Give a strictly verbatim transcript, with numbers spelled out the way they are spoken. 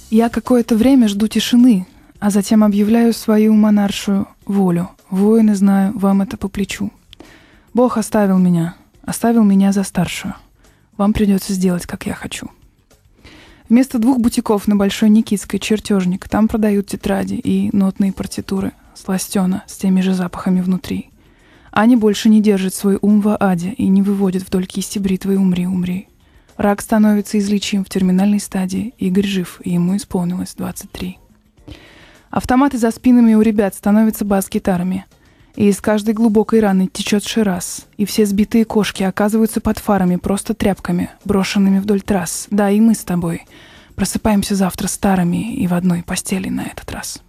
Я какое-то время жду тишины, а затем объявляю свою монаршую волю. Воины, знаю, вам это по плечу. Бог оставил меня, оставил меня за старшую. Вам придется сделать, как я хочу. Вместо двух бутиков на Большой Никитской чертежник. Там продают тетради и нотные партитуры. Сластена с теми же запахами внутри. Аня больше не держит свой ум в аде и не выводит вдоль кисти бритвы «Умри, умри». Рак становится излечим в терминальной стадии. Игорь жив, и ему исполнилось двадцать три. Автоматы за спинами у ребят становятся бас-гитарами. И из каждой глубокой раны течет шираз. И все сбитые кошки оказываются под фарами просто тряпками, брошенными вдоль трасс. Да, и мы с тобой просыпаемся завтра старыми и в одной постели на этот раз.